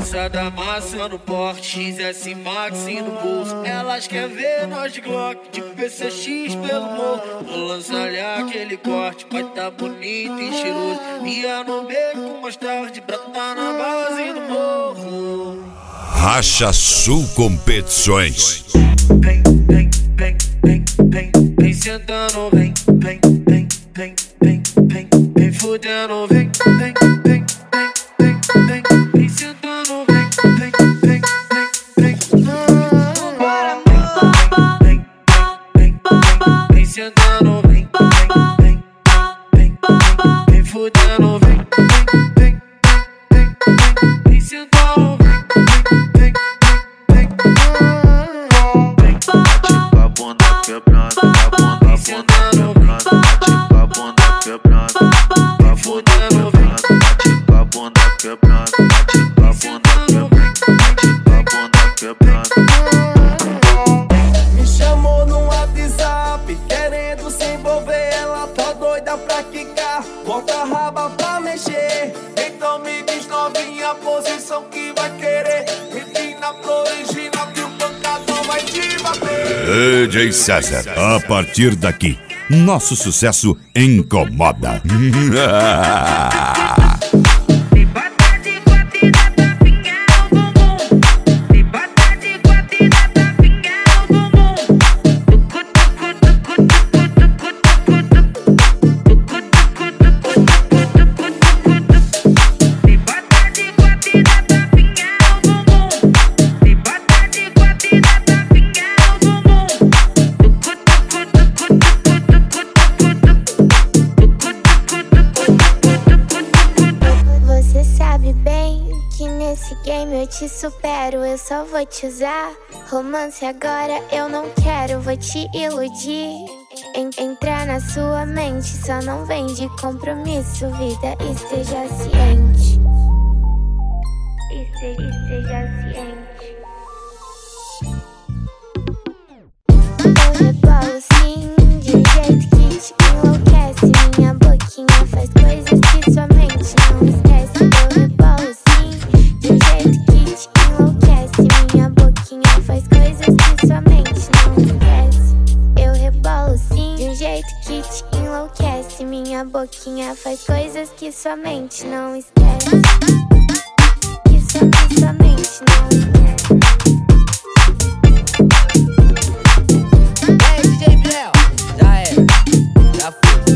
Criançada amassando porte, XS Max no bolso. Elas querem ver nós de Glock, de PCX pelo morro. Vou lançar-lhe aquele corte, vai tá bonito e cheiroso. Ia no beco mais tarde, pra tá na base do morro. Racha Sul Competições. Vem, vem, vem, vem, vem, vem sentando, vem, vem, vem, vem, vem, vem, vem fudendo, vem, vem, vem, vem, vem, vem sentando, vem, vem, vem, vem, vem, bora, vem, vem, vem, vem sentando, vem, vem, vem, vem, vem fudendo, vem, vem, vem, vem, vem sentando, vem, vem, vem, vem, a bunda quebrando, a bunda quebrando, a bunda quebrando, a bunda quebrando, a bunda quebrando, a bunda quebrando. Me chamou no WhatsApp, querendo se envolver, ela tá doida pra quicar, bota a raba pra mexer. Então me diz novinha a posição que vai querer, empina pro original que o pancadão vai te bater. DJ César, a partir daqui, nosso sucesso incomoda. Me bota de quatro e dá tapinha no bumbum. Me bota de quatro e dá tapinha no bumbum. Tucu, tucu, tucu, tucu, tucu, tucu. Me bota de quatro e dá tapinha no bumbum. Me bota de quatro e dá tapinha no bumbum. Tucu, tucu, tucu, Você sabe bem que nesse game eu te supero, eu só vou te usar. Romance agora eu não quero, vou te iludir. Entrar na sua mente, só não vem de compromisso, vida, esteja ciente. Esteja ciente. Eu rebolo sim, de um jeito que te enlouquece. Minha boquinha faz coisas que sua mente não esquece. Eu rebolo sim, de um jeito que te enlouquece. Minha boquinha faz coisas que sua mente não esquece. Eu rebolo sim, de um jeito que te enlouquece. Minha boquinha faz coisas que sua mente não esquece. Que sua mente não esquece. DJ Biel, já era, já foi.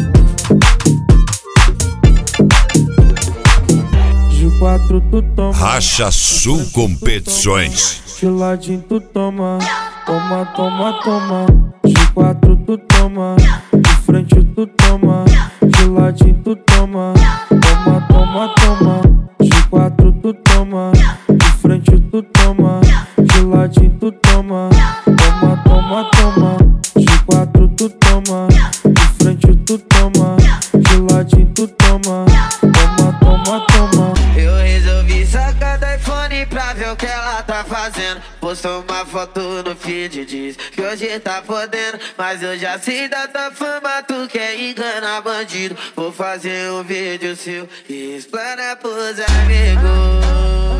De quatro tu toma, Racha Sul Competições. de ladinho tu toma, toma, toma, toma. De quatro tu toma, de frente tu toma, de ladinho tu toma, toma, toma, toma. De quatro tu toma, de frente tu toma, de ladinho tu toma, toma, toma, toma. De quatro tu toma, de frente tu toma, de ladinho tu toma, toma, toma, toma. Eu resolvi sacar do iPhone pra ver o que ela tá fazendo. Postou uma foto no feed, diz que hoje tá podendo. Mas eu já sei da tua fama, tu quer enganar bandido. Vou fazer um vídeo seu e explanar pros amigos.